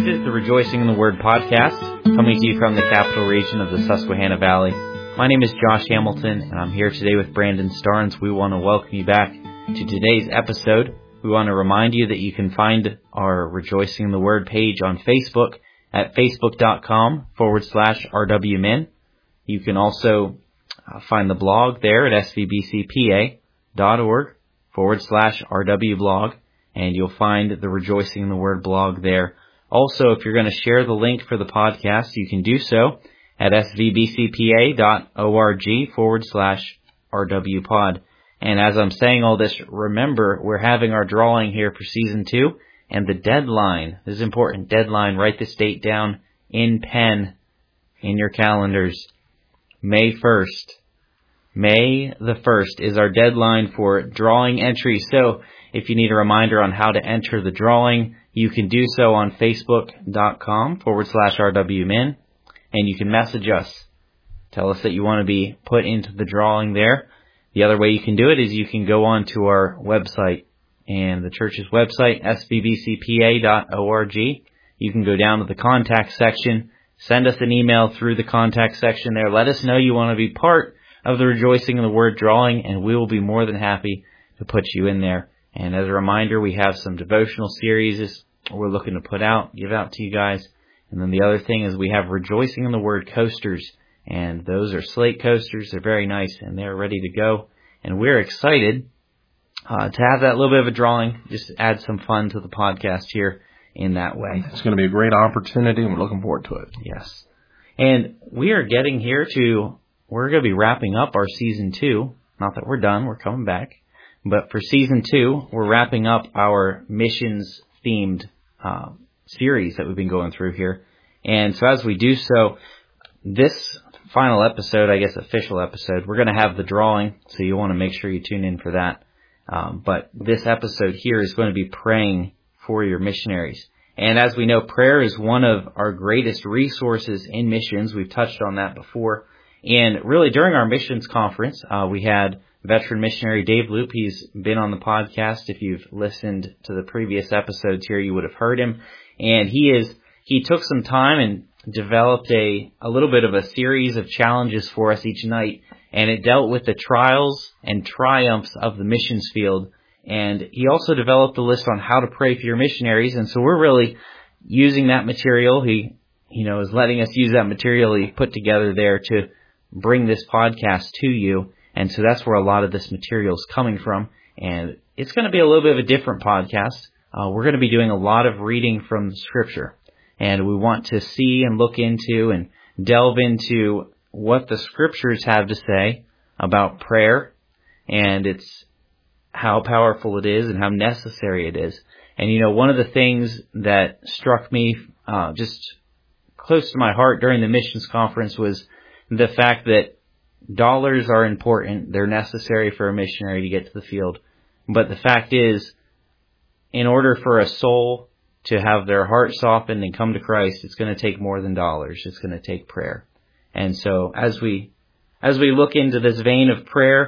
is the Rejoicing in the Word podcast, coming to you from the capital region of the Susquehanna Valley. My name is Josh Hamilton, and I'm here today with Brandon Starnes. We want to welcome you back to today's episode. We want to remind you that you can find our Rejoicing in the Word page on Facebook at facebook.com/RWMin. You can also find the blog there at svbcpa.org/RWblog, and you'll find the Rejoicing in the Word blog there. Also, if you're going to share the link for the podcast, you can do so at svbcpa.org/RWpod. And as I'm saying all this, remember, we're having our drawing here for Season 2, and the deadline, this is important, deadline, write this date down in pen in your calendars, May 1st. May the 1st is our deadline for drawing entries. So if you need a reminder on how to enter the drawing, you can do so on facebook.com/RWMin, and you can message us. Tell us that you want to be put into the drawing there. The other way you can do it is you can go on to our website, and the church's website, svbcpa.org. You can go down to the contact section, send us an email through the contact section there. Let us know you want to be part of the Rejoicing in the Word drawing, and we will be more than happy to put you in there. And as a reminder, we have some devotional series we're looking to give out to you guys. And then the other thing is we have Rejoicing in the Word coasters, and those are slate coasters. They're very nice, and they're ready to go. And we're excited to have that little bit of a drawing, just add some fun to the podcast here in that way. It's going to be a great opportunity, and we're looking forward to it. Yes. And we are getting here we're going to be wrapping up our Season 2. Not that we're done, we're coming back. But for Season 2, we're wrapping up our missions-themed series that we've been going through here. And so as we do so, this final episode, I guess official episode, we're going to have the drawing, so you want to make sure you tune in for that. But this episode here is going to be praying for your missionaries. And as we know, prayer is one of our greatest resources in missions. We've touched on that before. And really, during our missions conference, we had veteran missionary Dave Loop. He's been on the podcast. If you've listened to the previous episodes here, you would have heard him. And he took some time and developed a little bit of a series of challenges for us each night. And it dealt with the trials and triumphs of the missions field. And he also developed a list on how to pray for your missionaries. And so we're really using that material. He, is letting us use that material he put together there to bring this podcast to you. And so that's where a lot of this material is coming from. And it's going to be a little bit of a different podcast. We're going to be doing a lot of reading from Scripture. And we want to see and look into and delve into what the Scriptures have to say about prayer. And it's how powerful it is and how necessary it is. And, one of the things that struck me just close to my heart during the missions conference was the fact that dollars are important. They're necessary for a missionary to get to the field. But the fact is, in order for a soul to have their heart softened and come to Christ, it's going to take more than dollars. It's going to take prayer. And so as we look into this vein of prayer,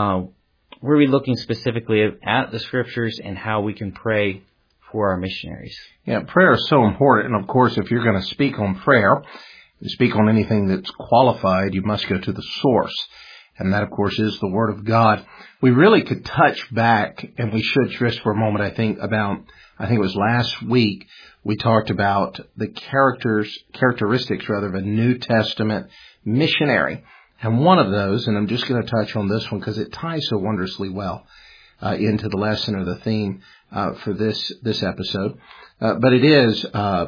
we're looking specifically at the Scriptures and how we can pray for our missionaries. Yeah, prayer is so important. And of course, if you're going to speak on prayer, speak on anything that's qualified, you must go to the source. And that, of course, is the Word of God. We really could touch back, and we should just for a moment, I think it was last week, we talked about the characteristics of a New Testament missionary. And one of those, and I'm just going to touch on this one because it ties so wondrously well into the lesson or the theme for this episode. But it is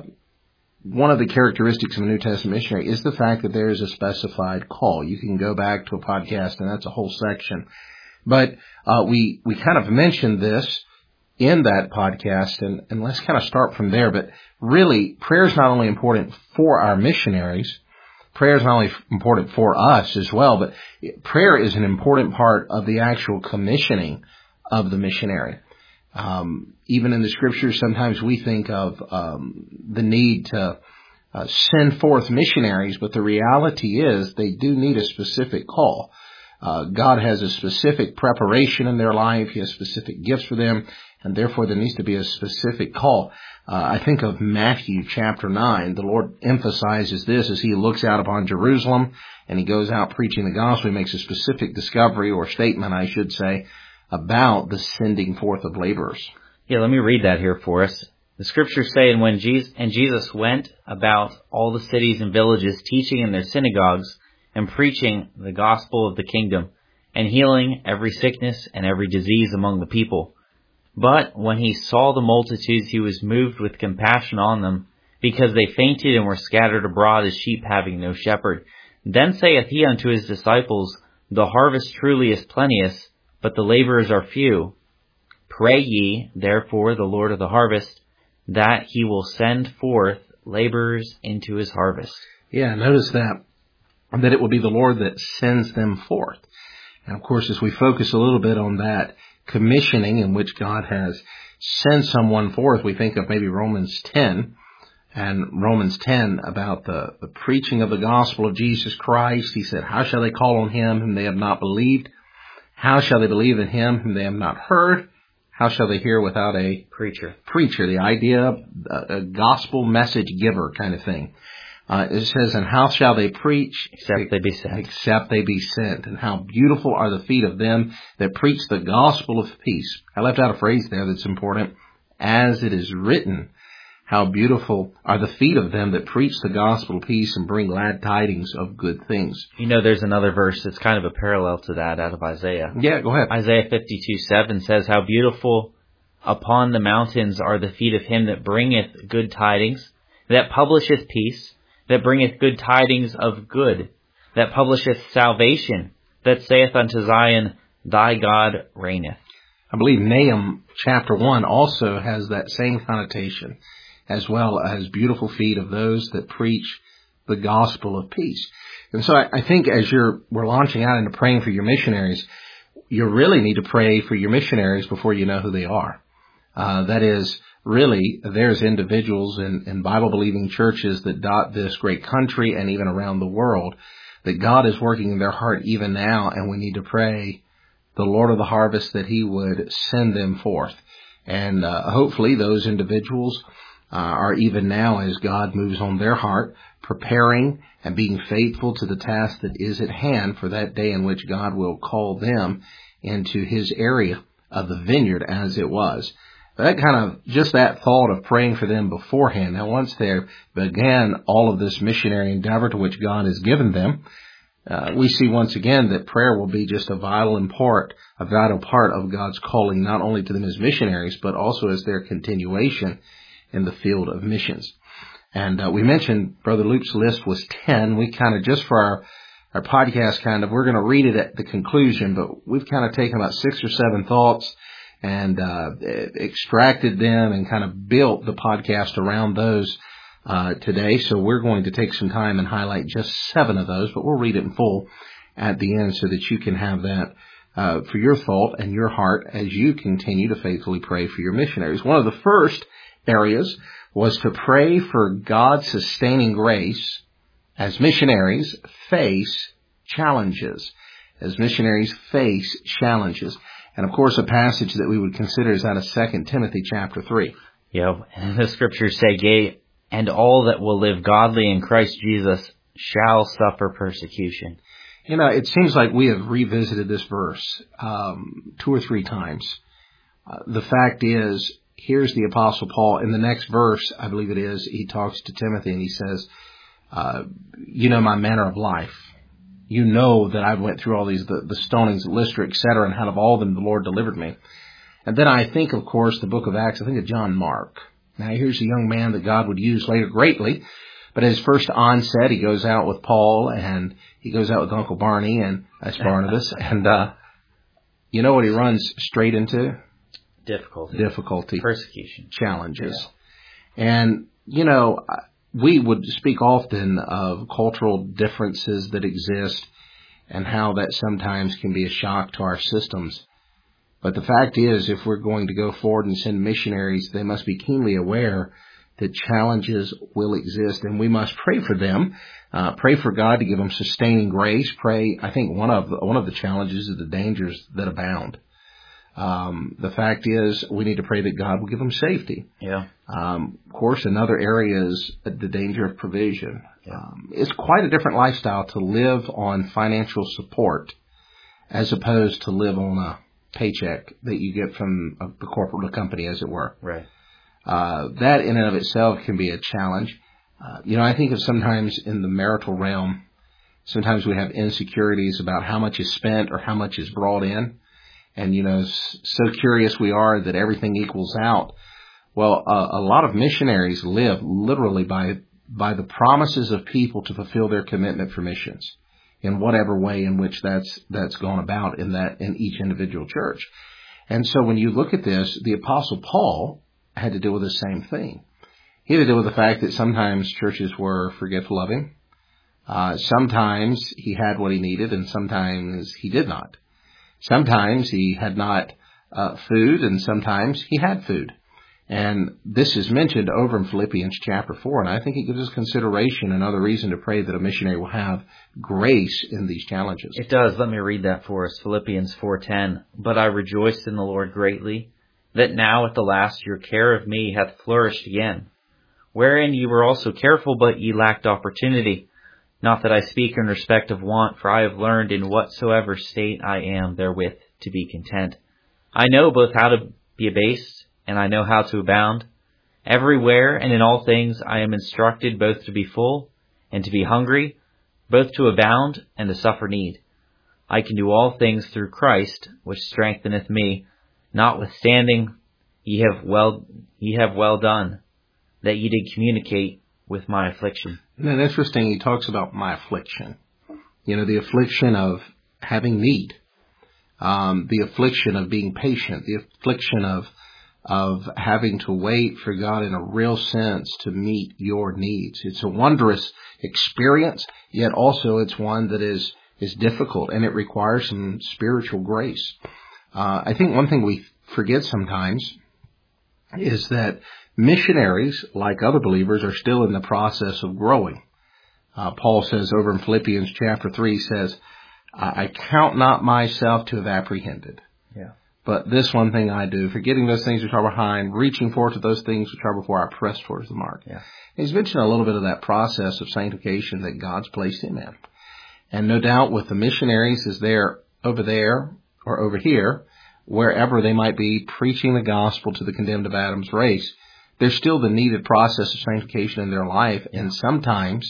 one of the characteristics of a New Testament missionary is the fact that there is a specified call. You can go back to a podcast, and that's a whole section. But we kind of mentioned this in that podcast, and let's kind of start from there. But really, prayer is not only important for our missionaries, prayer is not only important for us as well, but prayer is an important part of the actual commissioning of the missionary. Even in the Scriptures, sometimes we think of the need to send forth missionaries, but the reality is they do need a specific call. God has a specific preparation in their life. He has specific gifts for them, And therefore, there needs to be a specific call. I think of Matthew chapter 9. The Lord emphasizes this as he looks out upon Jerusalem and he goes out preaching the gospel. He makes a specific discovery, or statement, I should say, about the sending forth of laborers. Yeah, let me read that here for us. The scriptures say, and Jesus went about all the cities and villages, teaching in their synagogues and preaching the gospel of the kingdom, and healing every sickness and every disease among the people. But when he saw the multitudes, he was moved with compassion on them, because they fainted and were scattered abroad as sheep having no shepherd. Then saith he unto his disciples, The harvest truly is plenteous, but the laborers are few. Pray ye, therefore, the Lord of the harvest, that he will send forth laborers into his harvest. Yeah, notice that it will be the Lord that sends them forth. And of course, as we focus a little bit on that commissioning in which God has sent someone forth, we think of maybe Romans 10, and Romans 10 about the preaching of the gospel of Jesus Christ. He said, How shall they call on him whom they have not believed? How shall they believe in him whom they have not heard? How shall they hear without a preacher? The idea of a gospel message giver kind of thing. It says, and how shall they preach? Except they be sent. Except they be sent. And how beautiful are the feet of them that preach the gospel of peace. I left out a phrase there that's important. As it is written, how beautiful are the feet of them that preach the gospel of peace and bring glad tidings of good things. You know, there's another verse that's kind of a parallel to that out of Isaiah. Yeah, go ahead. Isaiah 52:7 says, How beautiful upon the mountains are the feet of him that bringeth good tidings, that publisheth peace, that bringeth good tidings of good, that publisheth salvation, that saith unto Zion, Thy God reigneth. I believe Nahum chapter 1 also has that same connotation, as well as beautiful feet of those that preach the gospel of peace. And so I think as we're launching out into praying for your missionaries, you really need to pray for your missionaries before you know who they are. That is, really, there's individuals in Bible-believing churches that dot this great country and even around the world that God is working in their heart even now, and we need to pray the Lord of the harvest that he would send them forth. And hopefully those individuals are even now, as God moves on their heart, preparing and being faithful to the task that is at hand for that day in which God will call them into his area of the vineyard as it was. That kind of, just that thought of praying for them beforehand. Now, once they began all of this missionary endeavor to which God has given them, we see once again that prayer will be just a vital part of God's calling, not only to them as missionaries, but also as their continuation in the field of missions. And we mentioned Brother Luke's list was 10. We kind of, just for our podcast, we're going to read it at the conclusion, but we've kind of taken about 6 or 7 thoughts and extracted them and kind of built the podcast around those today. So we're going to take some time and highlight just 7 of those, but we'll read it in full at the end so that you can have that for your thought and your heart as you continue to faithfully pray for your missionaries. One of the first areas was to pray for God's sustaining grace as missionaries face challenges. As missionaries face challenges. And of course, a passage that we would consider is out of 2 Timothy chapter 3. Yeah, and the scriptures say, Yea, and all that will live godly in Christ Jesus shall suffer persecution. You know, it seems like we have revisited this verse 2 or 3 times. The fact is, here's the Apostle Paul. In the next verse, I believe it is, he talks to Timothy and he says, you know my manner of life. You know that I went through all these, the stonings at Lystra, etc., and out of all of them the Lord delivered me. And then I think, of course, the book of Acts, I think of John Mark. Now, here's a young man that God would use later greatly. But at his first onset, he goes out with Paul, and he goes out with Uncle Barney, and that's Barnabas. And you know what he runs straight into? Difficulty. Persecution. Challenges. Yeah. And, you know, we would speak often of cultural differences that exist and how that sometimes can be a shock to our systems. But the fact is, if we're going to go forward and send missionaries, they must be keenly aware that challenges will exist, and we must pray for them. Pray for God to give them sustaining grace. Pray. I think one of the challenges is the dangers that abound. The fact is, we need to pray that God will give them safety. Yeah. Of course, another area is the danger of provision. Yeah. It's quite a different lifestyle to live on financial support as opposed to live on a paycheck that you get from the corporate company, as it were. Right. That in and of itself can be a challenge. I think of sometimes in the marital realm, sometimes we have insecurities about how much is spent or how much is brought in. And, so curious we are that everything equals out. Well, a lot of missionaries live literally by the promises of people to fulfill their commitment for missions in whatever way in which that's gone about in each individual church. And so when you look at this, the Apostle Paul had to deal with the same thing. He had to deal with the fact that sometimes churches were forgetful of him. Sometimes he had what he needed and sometimes he did not. Sometimes he had not food and sometimes he had food. And this is mentioned over in Philippians chapter 4, and I think it gives us consideration, another reason to pray that a missionary will have grace in these challenges. It does. Let me read that for us. Philippians 4:10. But I rejoiced in the Lord greatly, that now at the last your care of me hath flourished again, wherein ye were also careful, but ye lacked opportunity. Not that I speak in respect of want, for I have learned in whatsoever state I am therewith to be content. I know both how to be abased, and I know how to abound. Everywhere and in all things I am instructed both to be full and to be hungry, both to abound and to suffer need. I can do all things through Christ, which strengtheneth me. Notwithstanding, ye have well done, that ye did communicate with my affliction. Isn't that interesting? He talks about my affliction. The affliction of having need, the affliction of being patient, the affliction of having to wait for God in a real sense to meet your needs. It's a wondrous experience, yet also it's one that is difficult, and it requires some spiritual grace. I think one thing we forget sometimes is that missionaries, like other believers, are still in the process of growing. Paul says over in Philippians chapter 3, says, I count not myself to have apprehended. Yeah. But this one thing I do, forgetting those things which are behind, reaching forward to those things which are before, I press towards the mark. Yeah. He's mentioned a little bit of that process of sanctification that God's placed him in. And no doubt with the missionaries as they're over there or over here, wherever they might be preaching the gospel to the condemned of Adam's race, there's still the needed process of sanctification in their life. And sometimes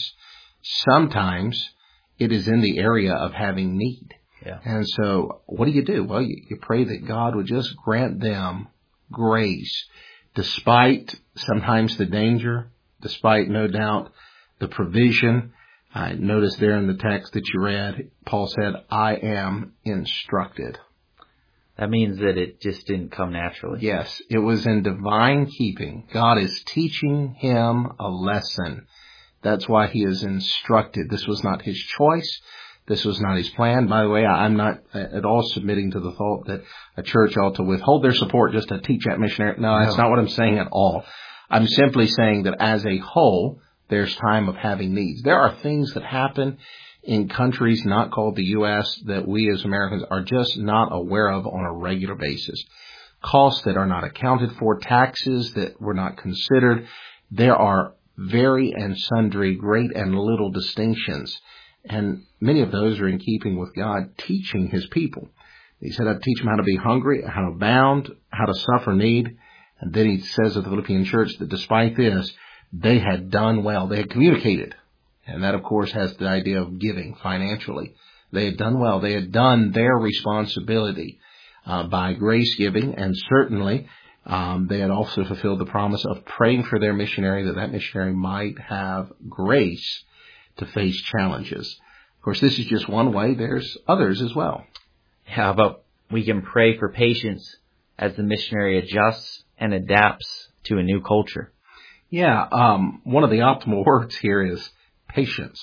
it is in the area of having need. Yeah. And so what do? Well, you pray that God would just grant them grace, despite sometimes the danger, despite no doubt the provision. I noticed there in the text that you read, Paul said, I am instructed. That means that it just didn't come naturally. Yes, it was in divine keeping. God is teaching him a lesson. That's why he is instructed. This was not his choice. This was not his plan. By the way, I'm not at all submitting to the thought that a church ought to withhold their support just to teach that missionary. No, that's not what I'm saying at all. I'm simply saying that as a whole, there's time of having needs. There are things that happen in countries not called the U.S. that we as Americans are just not aware of on a regular basis. Costs that are not accounted for, taxes that were not considered. There are very and sundry great and little distinctions. And many of those are in keeping with God teaching his people. He said, I'd teach them how to be hungry, how to abound, how to suffer need. And then he says of the Philippian church that despite this, they had done well. They had communicated. And that, of course, has the idea of giving financially. They had done well. They had done their responsibility by grace giving. And certainly they had also fulfilled the promise of praying for their missionary, that missionary might have grace to face challenges. Of course, this is just one way. There's others as well. How about we can pray for patience as the missionary adjusts and adapts to a new culture? Yeah, one of the optimal words here is patience.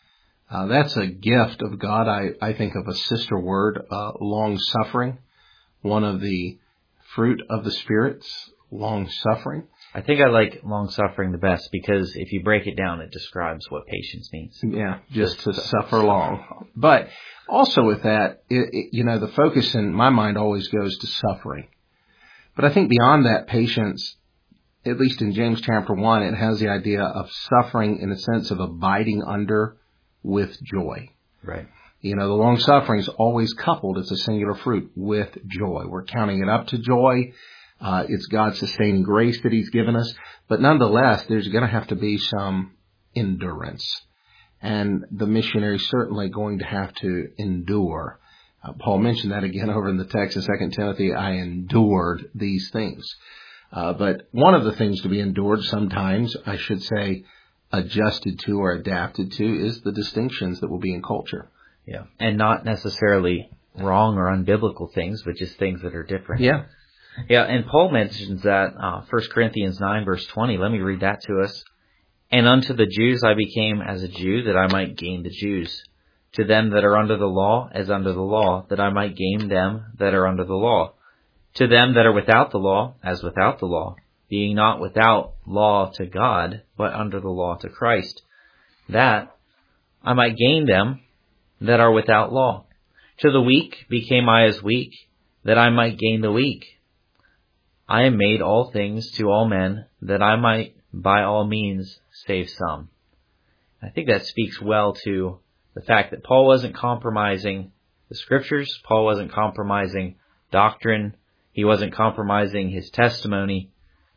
That's a gift of God. I think of a sister word, long-suffering, one of the fruit of the spirits, long-suffering. I think I like long-suffering the best because if you break it down, it describes what patience means. Yeah, just to suffer long. But Also with that, the focus in my mind always goes to suffering. But I think beyond that, patience, at least in James chapter 1, it has the idea of suffering in the sense of abiding under with joy. Right. The long suffering is always coupled, it's a singular fruit, with joy. We're counting it up to joy. It's God's sustaining grace that He's given us. But nonetheless, there's going to have to be some endurance. And the missionary is certainly going to have to endure. Paul mentioned that again over in the text in 2 Timothy, I endured these things. But one of the things to be endured sometimes, I should say, adjusted to or adapted to, is the distinctions that will be in culture. Yeah. And not necessarily wrong or unbiblical things, but just things that are different. Yeah. Yeah, and Paul mentions that, 1 Corinthians 9, verse 20. Let me read that to us. And unto the Jews I became as a Jew, that I might gain the Jews. To them that are under the law, as under the law, that I might gain them that are under the law. To them that are without the law, as without the law, being not without law to God, but under the law to Christ, that I might gain them that are without law. To the weak became I as weak, that I might gain the weak. I am made all things to all men, that I might by all means save some. I think that speaks well to the fact that Paul wasn't compromising the Scriptures. Paul wasn't compromising doctrine. He wasn't compromising his testimony.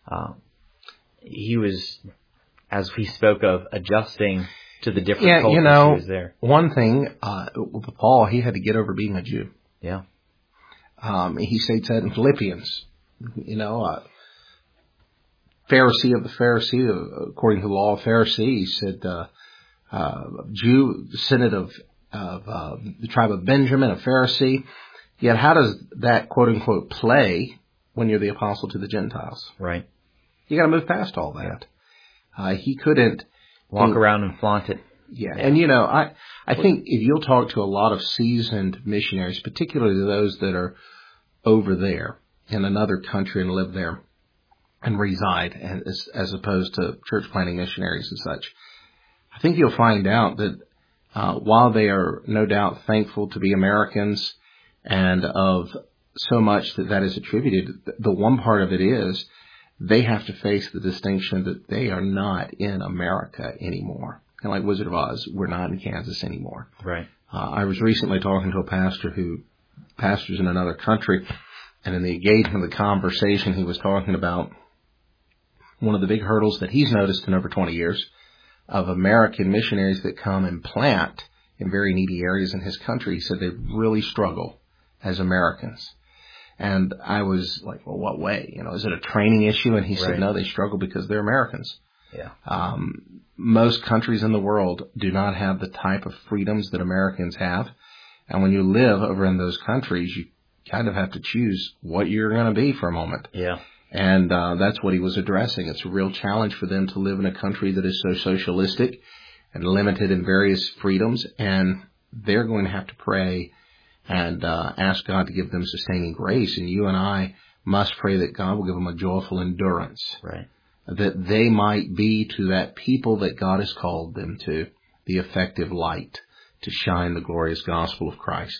He was, as we spoke of, adjusting to the different cultures he was there. One thing, with Paul, he had to get over being a Jew. Yeah. He states that in Philippians. Pharisee of the Pharisee, according to the law of Pharisees, said, Jew, descendant of the tribe of Benjamin, a Pharisee. Yet how does that, quote unquote, play when you're the apostle to the Gentiles? Right. You got to move past all that. He couldn't walk around and flaunt it. Yeah. And I think if you'll talk to a lot of seasoned missionaries, particularly those that are over there in another country and live there and reside, as opposed to church planting missionaries and such, I think you'll find out that while they are no doubt thankful to be Americans and of so much that is attributed, the one part of it is they have to face the distinction that they are not in America anymore. And like Wizard of Oz, we're not in Kansas anymore. Right. I was recently talking to a pastor who pastors in another country, and in the engagement of the conversation, he was talking about one of the big hurdles that he's noticed in over 20 years of American missionaries that come and plant in very needy areas in his country. He said they really struggle as Americans. And I was like, well, what way? Is it a training issue? And he said, no, they struggle because they're Americans. Yeah. Most countries in the world do not have the type of freedoms that Americans have. And when you live over in those countries, you kind of have to choose what you're going to be for a moment. Yeah. And that's what he was addressing. It's a real challenge for them to live in a country that is so socialistic and limited in various freedoms. And they're going to have to pray and ask God to give them sustaining grace. And you and I must pray that God will give them a joyful endurance. Right. That they might be to that people that God has called them to, the effective light to shine the glorious gospel of Christ.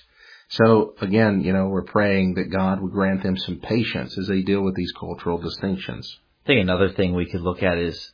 So again, we're praying that God would grant them some patience as they deal with these cultural distinctions. I think another thing we could look at is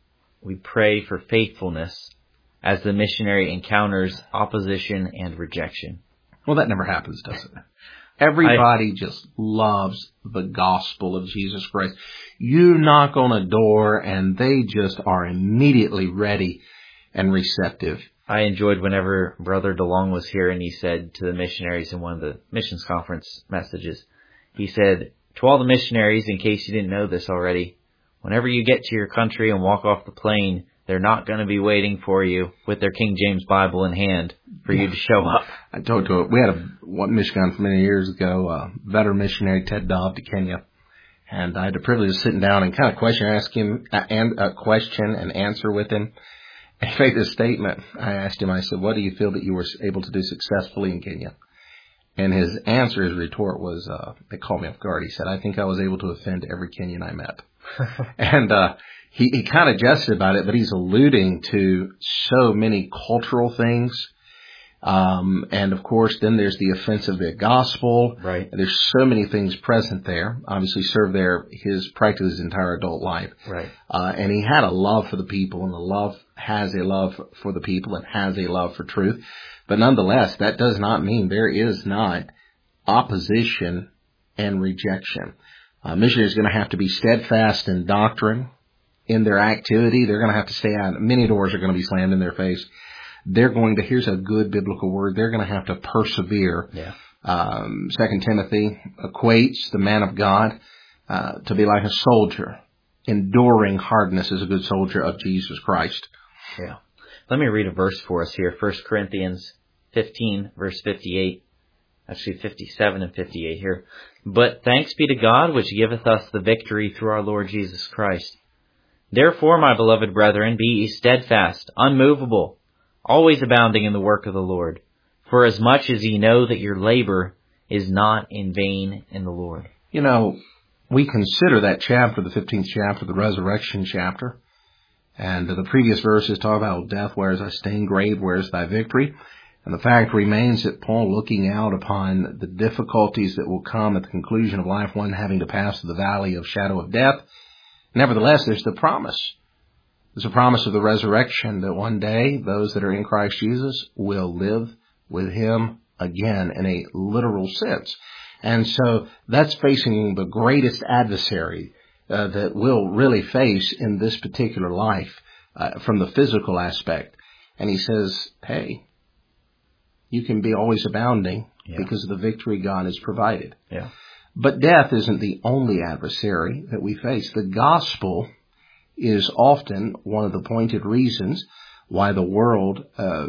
we pray for faithfulness as the missionary encounters opposition and rejection. Well, that never happens, does it? Everybody just loves the gospel of Jesus Christ. You knock on a door and they just are immediately ready and receptive. I enjoyed whenever Brother DeLong was here and he said to the missionaries in one of the missions conference messages, he said, to all the missionaries, in case you didn't know this already, whenever you get to your country and walk off the plane, they're not going to be waiting for you with their King James Bible in hand for you to show up. I talked to we had one Michigan from many years ago, veteran missionary Ted Dobb to Kenya. And I had the privilege of sitting down and kind of ask him a question and answer with him. And he made this statement. I asked him, I said, what do you feel that you were able to do successfully in Kenya? And his answer, his retort was, they called me off guard. He said, I think I was able to offend every Kenyan I met. And he kind of jested about it, but he's alluding to so many cultural things And of course, then there's the offense of the gospel. Right. And there's so many things present there. Obviously served there practically his entire adult life. Right. And he had a love for the people, and has a love for the people and has a love for truth. But nonetheless, that does not mean there is not opposition and rejection. Missionaries are going to have to be steadfast in doctrine, in their activity. They're going to have to stay out. Many doors are going to be slammed in their face. Here's a good biblical word, they're going to have to persevere. Yeah. 2 Timothy equates the man of God to be like a soldier, enduring hardness as a good soldier of Jesus Christ. Yeah. Let me read a verse for us here. 1 Corinthians 15, verse 58. Actually, 57 and 58 here. But thanks be to God, which giveth us the victory through our Lord Jesus Christ. Therefore, my beloved brethren, be ye steadfast, unmovable, always abounding in the work of the Lord. For as much as ye know that your labor is not in vain in the Lord. You know, we consider that chapter, the 15th chapter, the resurrection chapter. And the previous verses talk about death, where is thy sting, grave, where is thy victory? And the fact remains that Paul, looking out upon the difficulties that will come at the conclusion of life, one having to pass through the valley of shadow of death, nevertheless, there's the promise. There's a promise of the resurrection that one day those that are in Christ Jesus will live with him again in a literal sense. And so that's facing the greatest adversary that we'll really face in this particular life from the physical aspect. And he says, hey, you can be always abounding because of the victory God has provided. Yeah. But death isn't the only adversary that we face. The gospel is often one of the pointed reasons why in the world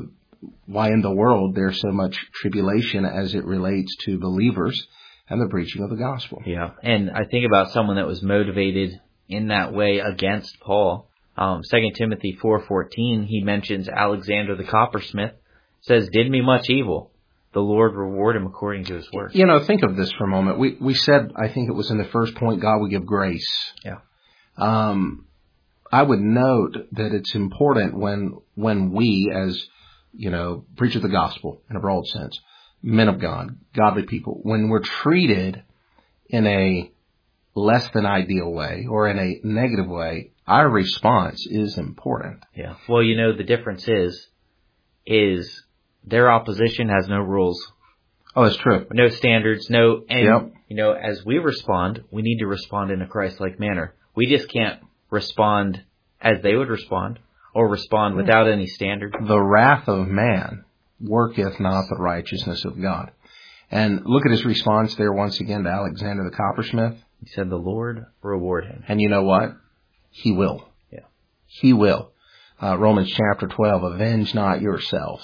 there's so much tribulation as it relates to believers and the preaching of the gospel. Yeah, and I think about someone that was motivated in that way against Paul. 2 Timothy 4:14, he mentions Alexander the coppersmith, says, did me much evil. The Lord reward him according to his work. You know, think of this for a moment. We said, I think it was in the first point, God will give grace. Yeah. I would note that it's important when we, as, preach of the gospel in a broad sense, men of God, godly people, when we're treated in a less than ideal way or in a negative way, our response is important. Yeah. Well, the difference is their opposition has no rules. Oh, that's true. No standards, as we respond, we need to respond in a Christ-like manner. We just can't respond as they would respond or respond without any standard. The wrath of man worketh not the righteousness of God. And look at his response there once again to Alexander the coppersmith. He said, the Lord reward him. And you know what? He will. Yeah. He will. Romans chapter 12, avenge not yourselves.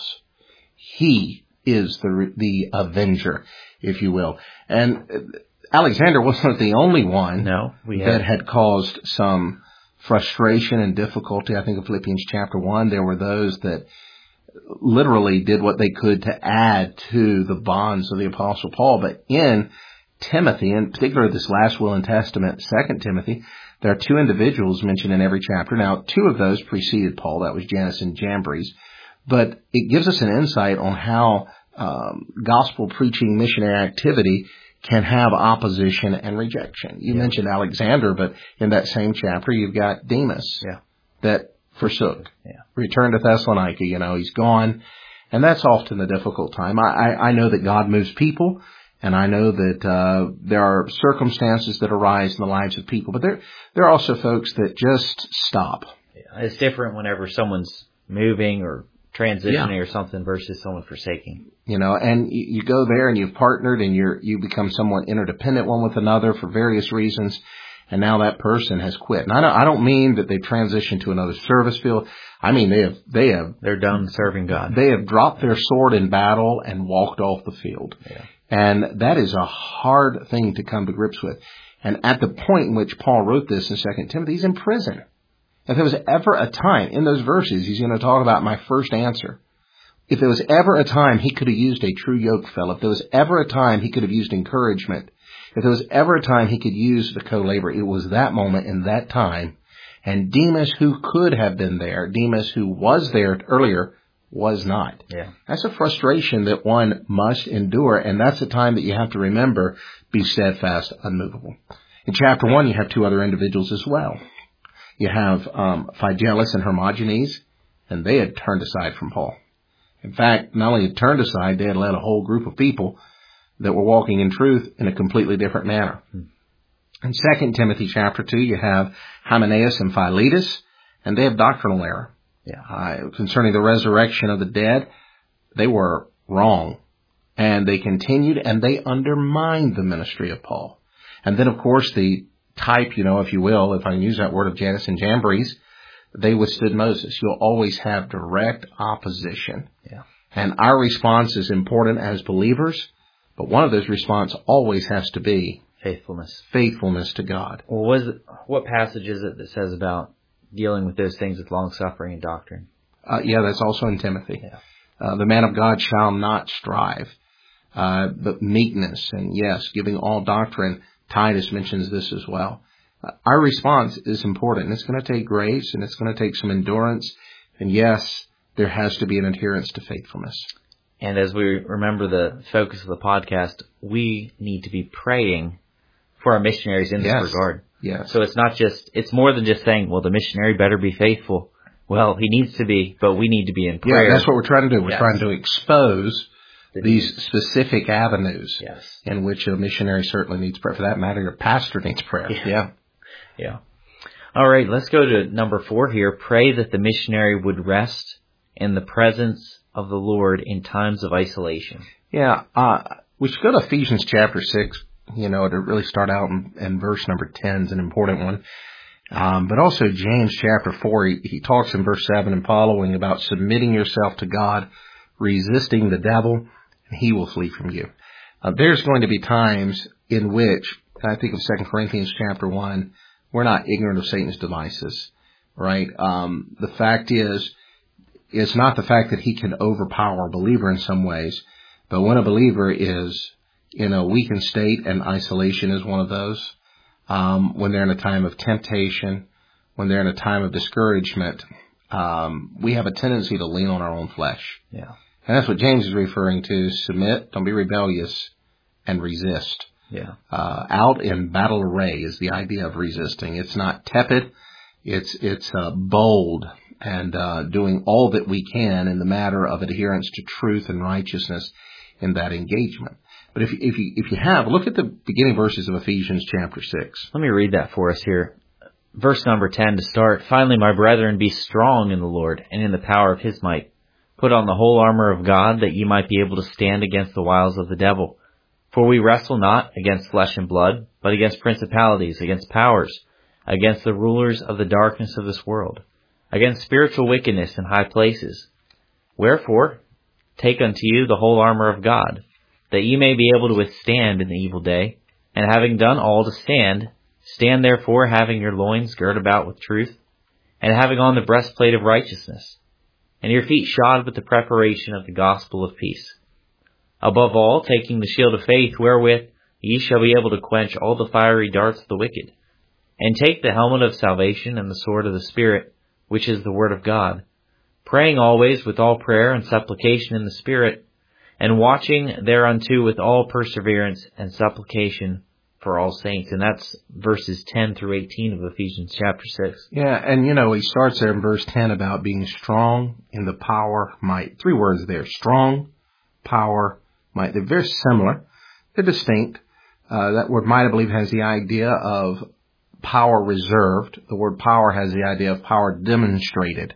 He is the avenger, if you will. And Alexander wasn't the only one that had caused some frustration and difficulty. I think of Philippians chapter 1, there were those that literally did what they could to add to the bonds of the Apostle Paul. But in Timothy, in particular this last will and testament, 2 Timothy, there are two individuals mentioned in every chapter. Now, two of those preceded Paul. That was Jannes and Jambres. But it gives us an insight on how gospel preaching missionary activity can have opposition and rejection. You mentioned Alexander, but in that same chapter, you've got Demas that forsook, returned to Thessalonica. He's gone. And that's often the difficult time. I know that God moves people, and I know that there are circumstances that arise in the lives of people. But there are also folks that just stop. Yeah, it's different whenever someone's moving or transitioning or something versus someone forsaking. And you go there and you've partnered and you become somewhat interdependent one with another for various reasons. And now that person has quit. And I don't mean that they've transitioned to another service field. I mean, they're done serving God. They have dropped their sword in battle and walked off the field. Yeah. And that is a hard thing to come to grips with. And at the point in which Paul wrote this in 2 Timothy, he's in prison. If there was ever a time in those verses, he's going to talk about my first answer. If there was ever a time he could have used a true yoke fellow, if there was ever a time he could have used encouragement, if there was ever a time he could use the co-labor, it was that moment in that time. And Demas, who could have been there, Demas, who was there earlier, was not. Yeah. That's a frustration that one must endure, and that's a time that you have to remember, be steadfast, unmovable. In chapter 1, you have two other individuals as well. You have Phygelus and Hermogenes, and they had turned aside from Paul. In fact, not only had turned aside, they had led a whole group of people that were walking in truth in a completely different manner. In 2 Timothy chapter 2, you have Hymenaeus and Philetus, and they have doctrinal error. Concerning the resurrection of the dead, they were wrong. And they continued and they undermined the ministry of Paul. And then, of course, the type, if you will, if I can use that word, of Jannes and Jambres, they withstood Moses. You'll always have direct opposition. Yeah. And our response is important as believers, but one of those responses always has to be faithfulness. Faithfulness to God. Well, what passage is it that says about dealing with those things with long-suffering and doctrine? That's also in Timothy. Yeah. The man of God shall not strive, but meekness, and yes, giving all doctrine. Titus mentions this as well. Our response is important. It's going to take grace, and it's going to take some endurance. And yes, there has to be an adherence to faithfulness. And as we remember the focus of the podcast, we need to be praying for our missionaries in this regard. Yes. So it's more than just saying, well, the missionary better be faithful. Well, he needs to be, but we need to be in prayer. Yeah, that's what we're trying to do. We're trying to expose these specific avenues in which a missionary certainly needs prayer. For that matter, your pastor needs prayer. Yeah. All right, let's go to number 4 here. Pray that the missionary would rest in the presence of the Lord in times of isolation. Yeah, we should go to Ephesians chapter 6, to really start out in verse number 10 is an important one. But also James chapter 4, he talks in verse 7 and following about submitting yourself to God, resisting the devil, and he will flee from you. There's going to be times in which, I think of 2 Corinthians chapter 1, we're not ignorant of Satan's devices, right? The fact is, it's not the fact that he can overpower a believer in some ways, but when a believer is in a weakened state, and isolation is one of those, when they're in a time of temptation, when they're in a time of discouragement, we have a tendency to lean on our own flesh. Yeah. And that's what James is referring to. Submit, don't be rebellious, and resist. Yeah. Out in battle array is the idea of resisting. It's not tepid. It's bold and doing all that we can in the matter of adherence to truth and righteousness in that engagement. But if you have, look at the beginning verses of Ephesians chapter 6. Let me read that for us here. Verse number 10 to start. Finally, my brethren, be strong in the Lord and in the power of his might. Put on the whole armor of God, that ye might be able to stand against the wiles of the devil. For we wrestle not against flesh and blood, but against principalities, against powers, against the rulers of the darkness of this world, against spiritual wickedness in high places. Wherefore, take unto you the whole armor of God, that ye may be able to withstand in the evil day, and having done all to stand, stand therefore having your loins girt about with truth, and having on the breastplate of righteousness, and your feet shod with the preparation of the gospel of peace. Above all, taking the shield of faith, wherewith ye shall be able to quench all the fiery darts of the wicked, and take the helmet of salvation and the sword of the Spirit, which is the word of God, praying always with all prayer and supplication in the Spirit, and watching thereunto with all perseverance and supplication for all saints. And that's verses 10 through 18 of Ephesians chapter 6. Yeah, and he starts there in verse 10 about being strong in the power, might. 3 words there, strong, power, might. They're very similar. They're distinct. That word might, I believe, has the idea of power reserved. The word power has the idea of power demonstrated.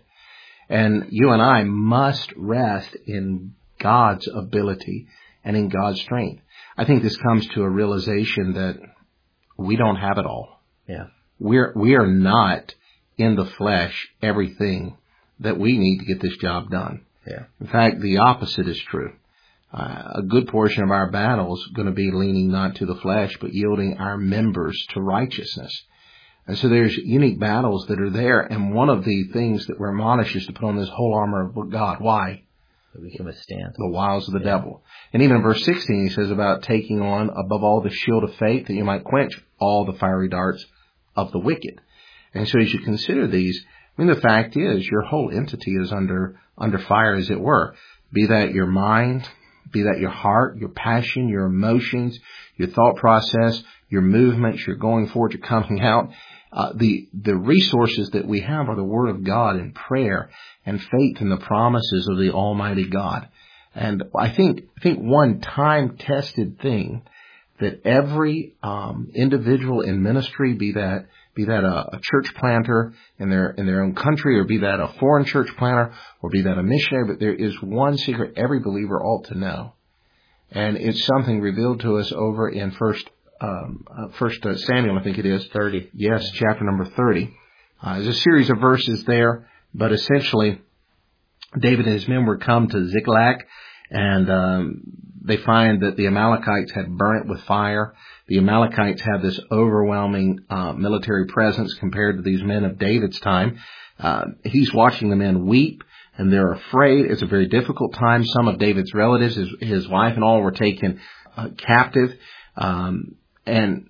And you and I must rest in God's ability and in God's strength. I think this comes to a realization that we don't have it all. Yeah. We are not in the flesh everything that we need to get this job done. Yeah. In fact, the opposite is true. A good portion of our battle is going to be leaning not to the flesh, but yielding our members to righteousness. And so there's unique battles that are there. And one of the things that we're admonished is to put on this whole armor of God. Why? That we can withstand the wiles of the devil. And even in verse 16, he says about taking on above all the shield of faith, that you might quench all the fiery darts of the wicked. And so as you consider these, I mean, the fact is, your whole entity is under fire, as it were. Be that your mind, be that your heart, your passion, your emotions, your thought process, your movements, your going forward, your coming out. The resources that we have are the Word of God and prayer and faith in the promises of the Almighty God. And I think one time-tested thing that every individual in ministry, be that a church planter in their own country, or be that a foreign church planter, or be that a missionary, but there is one secret every believer ought to know, and it's something revealed to us over in First Samuel, I think it is 30. Yes, chapter number 30. There's a series of verses there, but essentially, David and his men were come to Ziklag, and they find that the Amalekites had burnt it with fire. The Amalekites had this overwhelming military presence compared to these men of David's time. He's watching the men weep, and they're afraid. It's a very difficult time. Some of David's relatives, his wife and all, were taken captive. And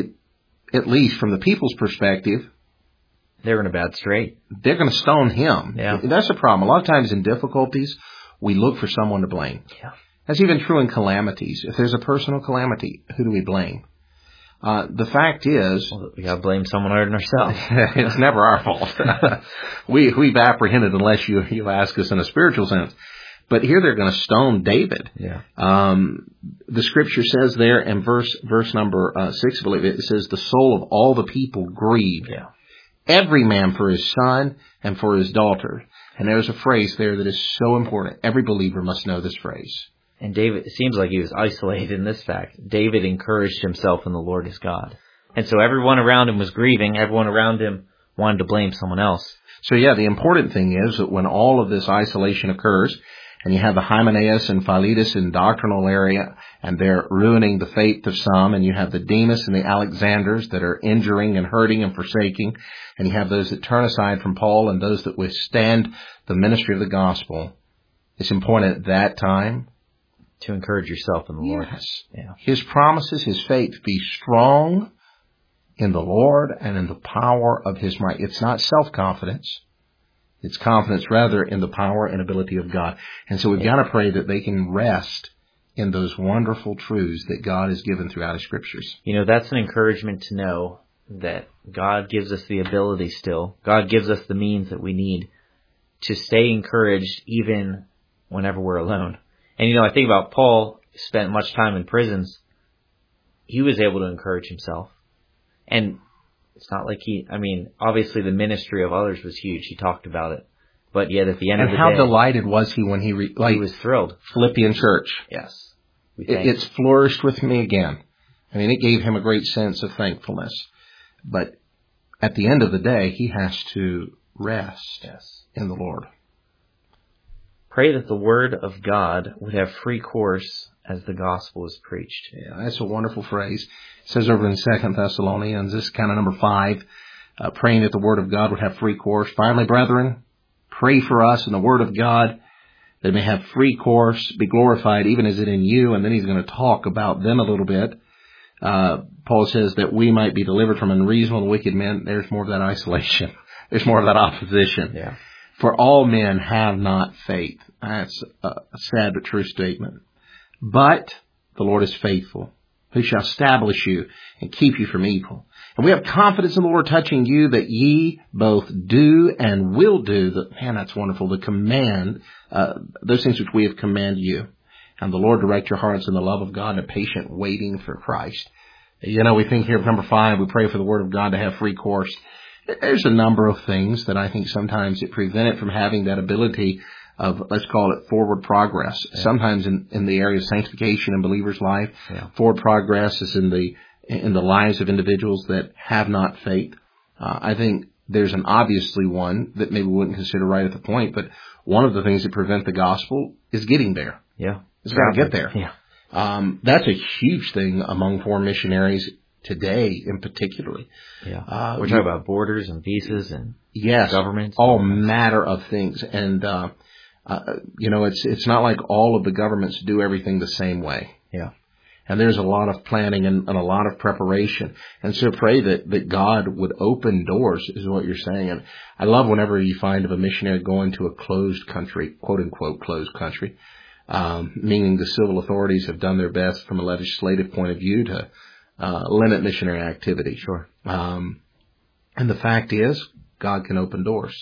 at least from the people's perspective, they're in a bad strait. They're going to stone him. Yeah. That's the problem. A lot of times in difficulties, we look for someone to blame. Yeah. That's even true in calamities. If there's a personal calamity, who do we blame? The fact is, we got to blame someone other than ourselves. It's never our fault. We've apprehended unless you ask us in a spiritual sense. But here they're going to stone David. Yeah. The scripture says there in verse number 6, I believe it says, the soul of all the people grieved. Yeah. Every man for his son and for his daughter. And there's a phrase there that is so important. Every believer must know this phrase. And David, it seems like he was isolated in this fact. David encouraged himself in the Lord his God. And so everyone around him was grieving. Everyone around him wanted to blame someone else. So yeah, the important thing is that when all of this isolation occurs, and you have the Hymenaeus and Philetus in doctrinal area, and they're ruining the faith of some, and you have the Demas and the Alexanders that are injuring and hurting and forsaking, and you have those that turn aside from Paul and those that withstand the ministry of the gospel. It's important at that time to encourage yourself in the Lord. Yes. Yeah. His promises, his faith, be strong in the Lord and in the power of his might. It's not self-confidence. It's confidence rather in the power and ability of God. And so we've got to pray that they can rest in those wonderful truths that God has given throughout his scriptures. You know, that's an encouragement to know that God gives us the ability still. God gives us the means that we need to stay encouraged even whenever we're alone. And, you know, I think about Paul spent much time in prisons. He was able to encourage himself. And it's not like obviously the ministry of others was huge. He talked about it. But yet at the end of the day... And how delighted was he when he was thrilled. Philippian church. Yes. It's flourished with me again. I mean, it gave him a great sense of thankfulness. But at the end of the day, he has to rest in the Lord. Pray that the word of God would have free course as the gospel is preached. Yeah, that's a wonderful phrase. It says over in 2 Thessalonians, this is kind of number 5, praying that the word of God would have free course. Finally, brethren, pray for us in the word of God that it may have free course, be glorified, even as it in you. And then he's going to talk about them a little bit. Paul says that we might be delivered from unreasonable and wicked men. There's more of that isolation. There's more of that opposition. Yeah. For all men have not faith. That's a sad but true statement. But the Lord is faithful, who shall establish you and keep you from evil. And we have confidence in the Lord touching you that ye both do and will do. That's wonderful. The command, those things which we have commanded you. And the Lord direct your hearts in the love of God and a patient waiting for Christ. You know, we think here of number 5, we pray for the word of God to have free course. There's a number of things that I think sometimes it prevent it from having that ability of, let's call it, forward progress. Yeah. Sometimes in the area of sanctification in believers' life, forward progress is in the lives of individuals that have not faith. I think there's an obviously one that maybe we wouldn't consider right at the point, but one of the things that prevent the gospel is getting there. Yeah. It's got to get there. Yeah. That's a huge thing among foreign missionaries today in particular. Yeah. We're talking about borders and visas and governments. All matter of things. And, it's not like all of the governments do everything the same way. Yeah. And there's a lot of planning and a lot of preparation. And so pray that God would open doors, is what you're saying. And I love whenever you find of a missionary going to a closed country, quote unquote closed country, meaning the civil authorities have done their best from a legislative point of view to limit missionary activity. Sure. And the fact is, God can open doors.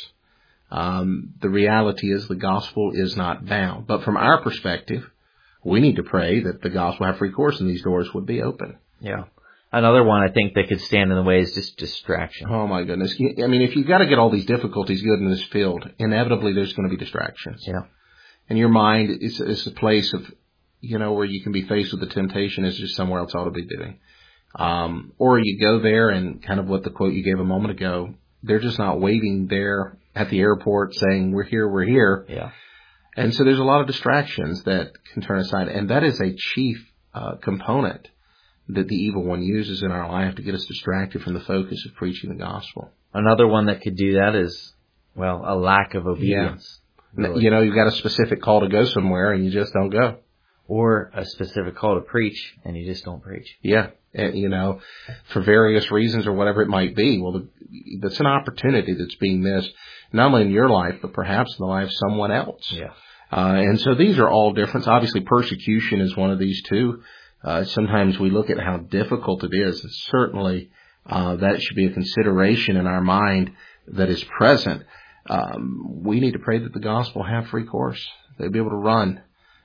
The reality is the gospel is not bound. But from our perspective, we need to pray that the gospel have free course and these doors would be open. Yeah. Another one I think that could stand in the way is just distraction. Oh my goodness. I mean, if you've got to get all these difficulties good in this field, inevitably there's going to be distractions. Yeah. And your mind is a place of, where you can be faced with the temptation is just somewhere else I ought to be doing. Or you go there and kind of what the quote you gave a moment ago, they're just not waiting there at the airport saying, we're here. Yeah. And so there's a lot of distractions that can turn aside. And that is a chief component that the evil one uses in our life to get us distracted from the focus of preaching the gospel. Another one that could do that is, a lack of obedience. Yeah. Really. You've got a specific call to go somewhere and you just don't go. Or a specific call to preach and you just don't preach. Yeah. And, for various reasons or whatever it might be. Well, that's an opportunity that's being missed, not only in your life, but perhaps in the life of someone else. Yeah. And so these are all different. Obviously, persecution is one of these too. Sometimes we look at how difficult it is. And certainly, that should be a consideration in our mind that is present. We need to pray that the gospel have free course. They'll be able to run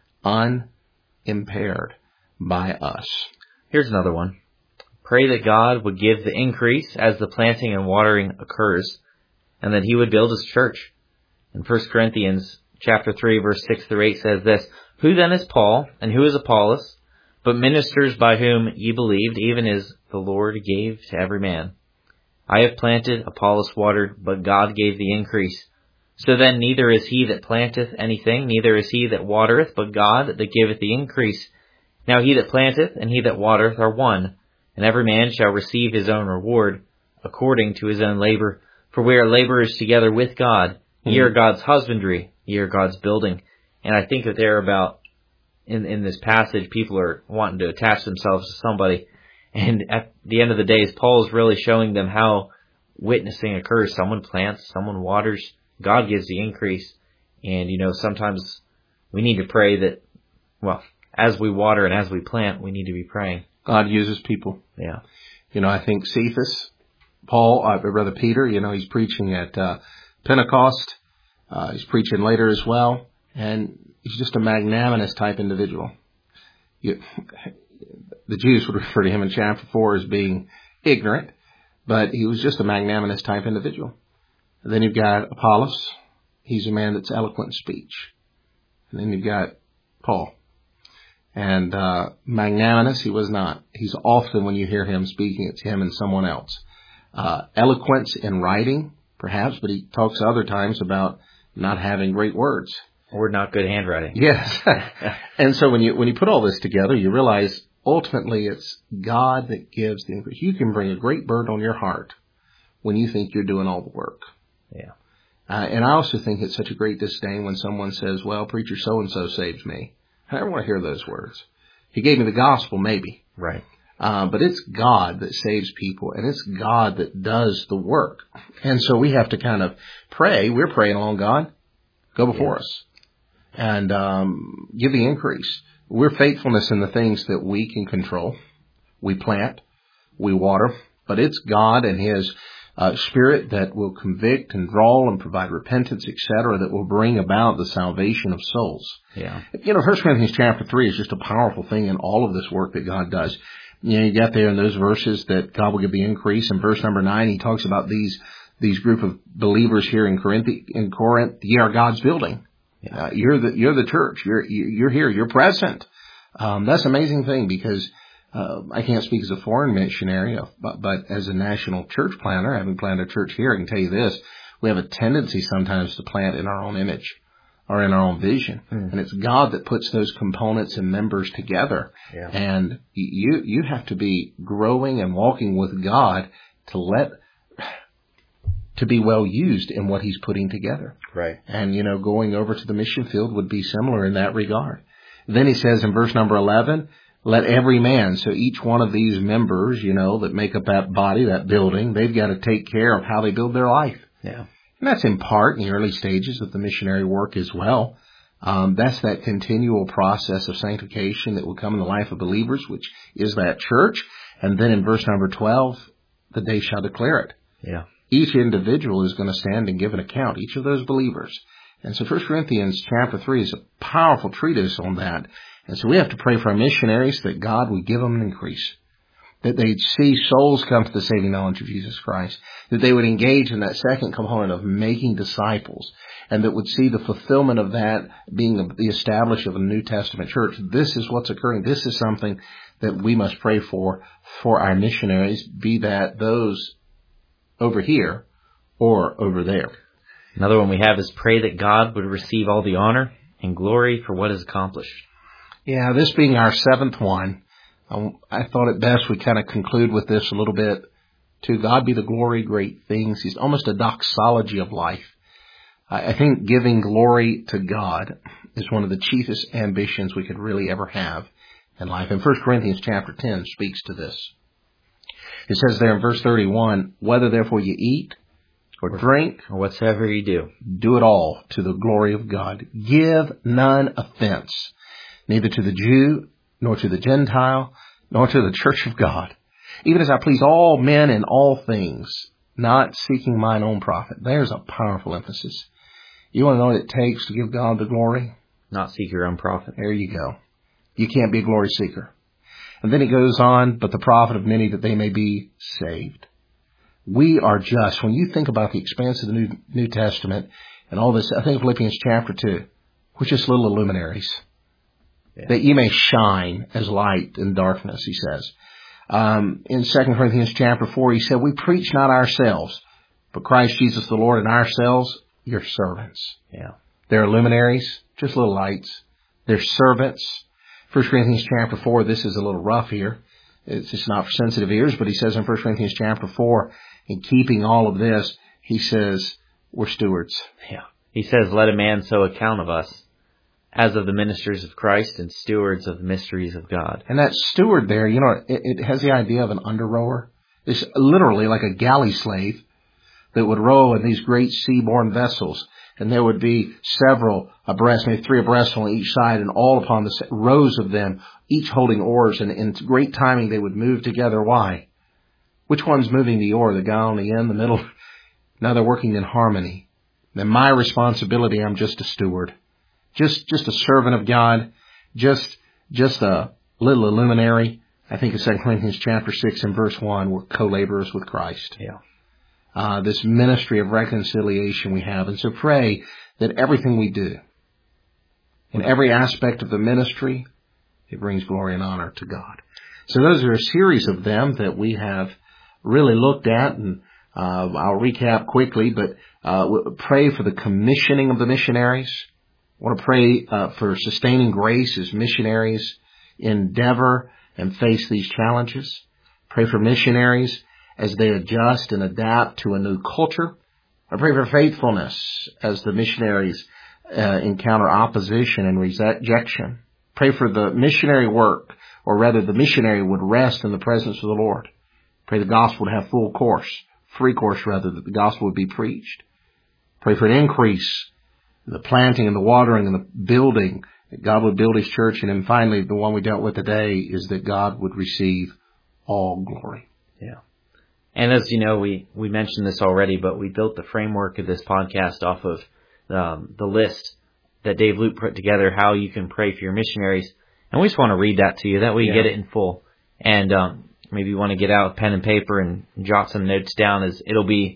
unimpaired by us. Here's another one. Pray that God would give the increase as the planting and watering occurs, and that he would build his church. In 1 Corinthians chapter 3, verse 6 through 8 says this, Who then is Paul, and who is Apollos, but ministers by whom ye believed, even as the Lord gave to every man? I have planted, Apollos watered, but God gave the increase. So then neither is he that planteth anything, neither is he that watereth, but God that giveth the increase. Now he that planteth and he that watereth are one, and every man shall receive his own reward, according to his own labor. For we are laborers together with God. Ye are God's husbandry, ye are God's building. And I think that they're about, in this passage, people are wanting to attach themselves to somebody. And at the end of the day, Paul is really showing them how witnessing occurs. Someone plants, someone waters, God gives the increase. And, sometimes we need to pray that, as we water and as we plant, we need to be praying. God uses people. Yeah. I think Cephas, Peter, he's preaching at Pentecost. He's preaching later as well. And he's just a magnanimous type individual. The Jews would refer to him in chapter 4 as being ignorant, but he was just a magnanimous type individual. And then you've got Apollos. He's a man that's eloquent in speech. And then you've got Paul. And magnanimous, he was not. He's often, when you hear him speaking, it's him and someone else. Eloquence in writing, perhaps, but he talks other times about not having great words. Or not good handwriting. Yes. And so when you put all this together, you realize ultimately it's God that gives the increase. You can bring a great burden on your heart when you think you're doing all the work. Yeah. And I also think it's such a great disdain when someone says, well, preacher so-and-so saves me. I never want to hear those words. He gave me the gospel, maybe. Right. But it's God that saves people, and it's God that does the work. And so we have to kind of pray. We're praying along, God, go before us and give the increase. We're faithfulness in the things that we can control. We plant, we water, but it's God and His Spirit that will convict and draw and provide repentance, etc., that will bring about the salvation of souls. Yeah. 1 Corinthians chapter 3 is just a powerful thing in all of this work that God does. You got there in those verses that God will give the increase. In verse number 9, he talks about these group of believers here in Corinth. Ye are God's building. Yeah. You're the church. You're here. You're present. That's an amazing thing because I can't speak as a foreign missionary, but as a national church planter, having planted a church here, I can tell you this: we have a tendency sometimes to plant in our own image or in our own vision, and it's God that puts those components and members together. Yeah. And you have to be growing and walking with God to be well used in what He's putting together. Right. And going over to the mission field would be similar in that regard. Then he says in verse number 11, Let every man, so each one of these members, that make up that body, that building, they've got to take care of how they build their life. Yeah. And that's in part in the early stages of the missionary work as well. That's that continual process of sanctification that will come in the life of believers, which is that church. And then in verse number 12, the day shall declare it. Yeah. Each individual is going to stand and give an account, each of those believers. And so 1 Corinthians chapter 3 is a powerful treatise on that. And so we have to pray for our missionaries that God would give them an increase, that they'd see souls come to the saving knowledge of Jesus Christ, that they would engage in that second component of making disciples, and that would see the fulfillment of that being the establishment of a New Testament church. This is what's occurring. This is something that we must pray for our missionaries, be that those over here or over there. Another one we have is pray that God would receive all the honor and glory for what is accomplished. Yeah, this being our seventh one, I thought it best we kind of conclude with this a little bit. To God be the glory, great things. He's almost a doxology of life. I think giving glory to God is one of the chiefest ambitions we could really ever have in life. And 1 Corinthians chapter 10 speaks to this. It says there in verse 31, whether therefore you eat or drink or whatsoever you do, do it all to the glory of God. Give none offense, neither to the Jew, nor to the Gentile, nor to the church of God, even as I please all men in all things, not seeking mine own profit. There's a powerful emphasis. You want to know what it takes to give God the glory? Not seek your own profit. There you go. You can't be a glory seeker. And then it goes on, but the profit of many that they may be saved. We are just, when you think about the expanse of the New Testament and all this, I think Philippians chapter 2, we're just little luminaries. Yeah. That ye may shine as light in darkness, he says. In 2 Corinthians chapter 4, he said, we preach not ourselves, but Christ Jesus the Lord, and ourselves your servants. Yeah. They're luminaries, just little lights. They're servants. 1 Corinthians chapter 4, this is a little rough here. It's just not for sensitive ears, but he says in 1 Corinthians chapter 4, in keeping all of this, he says, we're stewards. Yeah. He says, let a man so account of us, as of the ministers of Christ and stewards of the mysteries of God. And that steward there, it has the idea of an under-rower. It's literally like a galley slave that would row in these great seaborne vessels. And there would be several abreast, maybe 3 abreast on each side, and all upon the rows of them, each holding oars. And in great timing, they would move together. Why? Which one's moving the oar? The guy on the end, the middle? Now they're working in harmony. Then my responsibility, I'm just a steward. Just a servant of God. Just a little luminary. I think in 2 Corinthians chapter 6 and verse 1, we're co-laborers with Christ. Yeah. This ministry of reconciliation we have. And so pray that everything we do, in every aspect of the ministry, it brings glory and honor to God. So those are a series of them that we have really looked at, and I'll recap quickly, but pray for the commissioning of the missionaries. I want to pray for sustaining grace as missionaries endeavor and face these challenges. Pray for missionaries as they adjust and adapt to a new culture. I pray for faithfulness as the missionaries encounter opposition and rejection. Pray for the missionary work, or rather the missionary would rest in the presence of the Lord. Pray the gospel would have free course rather, that the gospel would be preached. Pray for an increase in the planting and the watering and the building, that God would build His church. And then finally, the one we dealt with today is that God would receive all glory. Yeah. And as you know, we mentioned this already, but we built the framework of this podcast off of the list that Dave Loop put together, how you can pray for your missionaries. And we just want to read that to you. That way you get it in full. And maybe you want to get out pen and paper and jot some notes down, as it'll be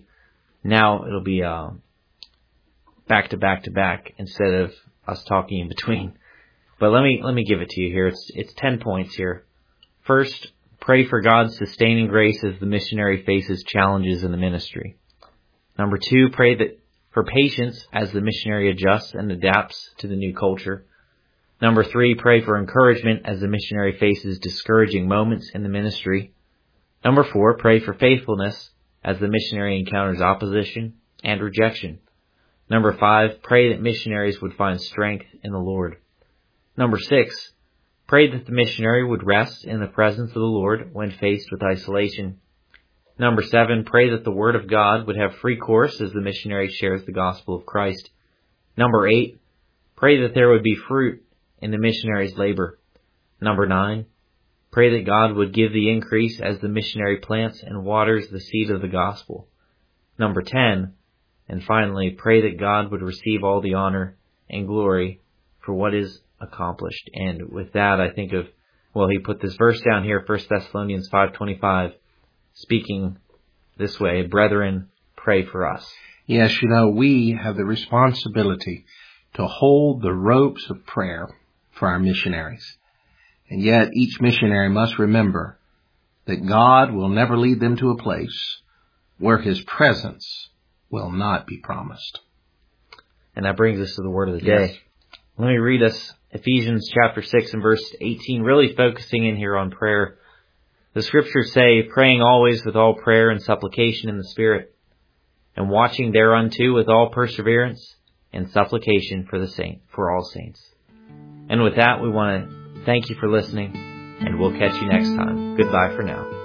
back to back to back instead of us talking in between. But let me give it to you here. It's 10 points here. First, pray for God's sustaining grace as the missionary faces challenges in the ministry. Number 2, pray for patience as the missionary adjusts and adapts to the new culture. Number 3, pray for encouragement as the missionary faces discouraging moments in the ministry. Number 4, pray for faithfulness as the missionary encounters opposition and rejection. Number 5, pray that missionaries would find strength in the Lord. Number 6, Pray that the missionary would rest in the presence of the Lord when faced with isolation. Number 7, pray that the Word of God would have free course as the missionary shares the gospel of Christ. Number 8, pray that there would be fruit in the missionary's labor. Number 9, pray that God would give the increase as the missionary plants and waters the seed of the gospel. Number 10, and finally, pray that God would receive all the honor and glory for what is accomplished. And with that, I think of, he put this verse down here, 1 Thessalonians 5:25, speaking this way, brethren, pray for us. Yes, we have the responsibility to hold the ropes of prayer for our missionaries. And yet each missionary must remember that God will never lead them to a place where His presence will not be promised. And that brings us to the word of the day. Yes. Let me read us Ephesians chapter 6 and verse 18, really focusing in here on prayer. The scriptures say, praying always with all prayer and supplication in the Spirit, and watching thereunto with all perseverance and supplication for all saints. And with that, we want to thank you for listening, and we'll catch you next time. Goodbye for now.